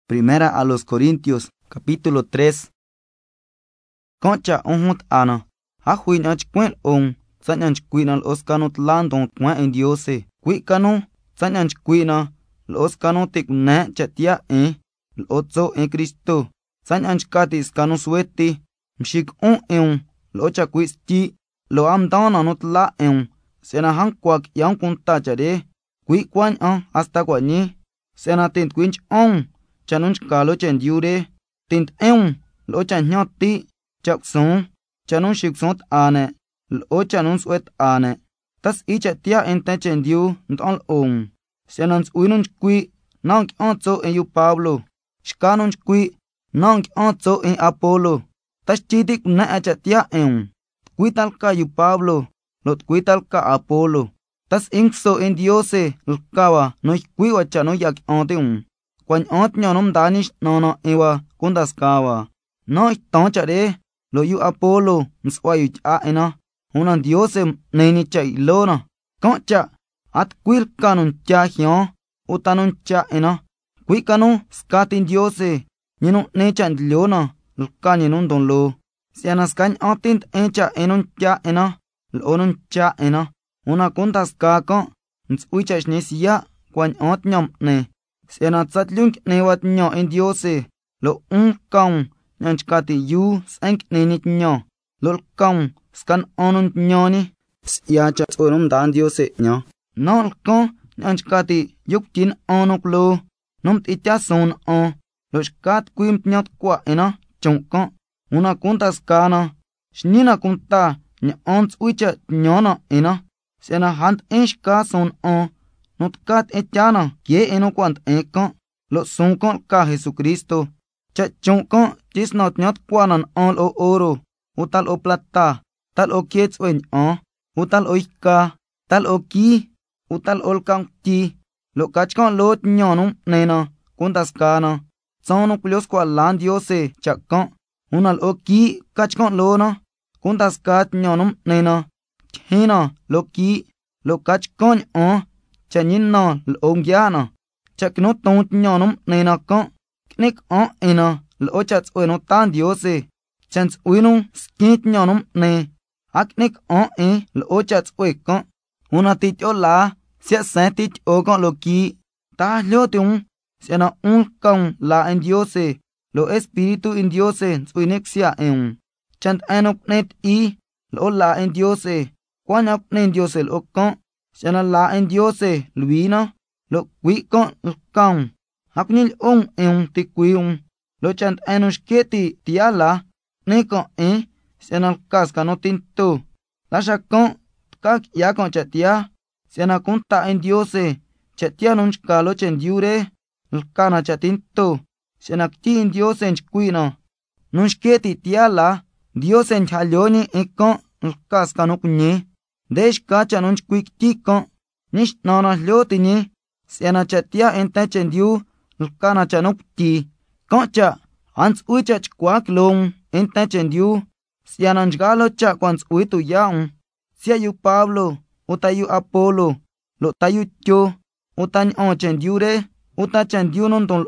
Primera a los Corintios, capítulo 3. Concha unhut ana, hahuin achquen sanyanch quina los canot landon qua en diose, quicano, sanyanch quina, los canotic na chatia lotso en Cristo, sanyanch catis canusueti, mshik lo chaquisti, lo amdana not la sena hanquak yang kuntachare, quiquan hasta guañi, sena tint quinch chanunch calo chen diure, tint lo chanyoti, chakson, chanun shiksont ane, lo chanun suet ane, tas icha tia ente chen diu ndon senans uinunch qui, nank onzo en yu Pablo, shkanunch qui, nank onzo en Apolo, tas chidik na acha tia quital ka yu Pablo, lot quital ka Apolo, tas inkso en diose, lkawa, no quiwa chano yak Quan nyonom danish nono ewa kundas kawa. No tonchare lo yu Apolo mswayu ena. Unan diose neni chailona. Concha at quil kanun cha hion utanun cha ena. Quicanu skatin diose ninu nechan leona lkaninun don lo. Sianas kan atint encha enun cha ena lonun cha ena. Una kundas kako mswichash nesia quan nyom ne. Sena tsatlunk newat nyo en diose, lo kaung nyanchkati yu sank nenit nyo, lo kaung skan onun nyoni, siacha tsorum dan diose nyo. No lkon nyanchkati yuk tin onuk lo, numt itya son lo shkat kuimt nyot kwa ena, chonkon, una kunta skana, shnina kunta nyons uicha nyona ena, sena hant enshka son notkat echana kie enoquant ekon lo sunkon ka Jesucristo cha chonkon chisnot nyot kwanan on o oro utal o plata tal o kiets wen utal o ika tal o ki utal ol kang ti lo kachkon lot nyonum nena kuntas kana sono plios kwa lan diose chakon unal o ki kachkon lona kuntas kat nyonum nena hina lo ki lo kachkon chanin no longyana chakno tont nyonum nena kon knik ena lo chats ueno tan diose chans uino skit nyonum ne aknik lo chats uekon una tityo la sia sentit ogon lo ki ta lyotung sena kon la en diose lo espíritu en diose uinexia chant enok net lo la en diose kwanak nen diose lo kon sena la en diose luina lo quicon lkaun haknil tikwiung lo chant enush kieti tiala neko sena kaska no tinto la shakon kak yakon chatia sena kunta en diose chatia nunch kalo chen diure lkana chatinto sena kti en diose nchkwino nunch kieti tiala diose nchalioni ekon lkaska no kunye Desh kacha nunch quick tiko, nish nona lyotini, siana chatia entachen diu, lkana chanukti, concha, ans uichach kwak long, entachen diu, siana njgalo cha kwans uitu yaung, sia yu Pablo, uta yu Apolo, lo tayu tyo, utan ochen diure, uta chan diu non don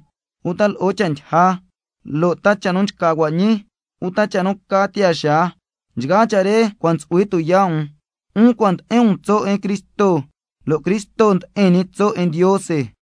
utal ochan ha, lo tacha nunch kawani, uta chanuk katia sha, njgachare kwans uitu yaung. Quant en Cristo, lo Cristo enitzo en diose.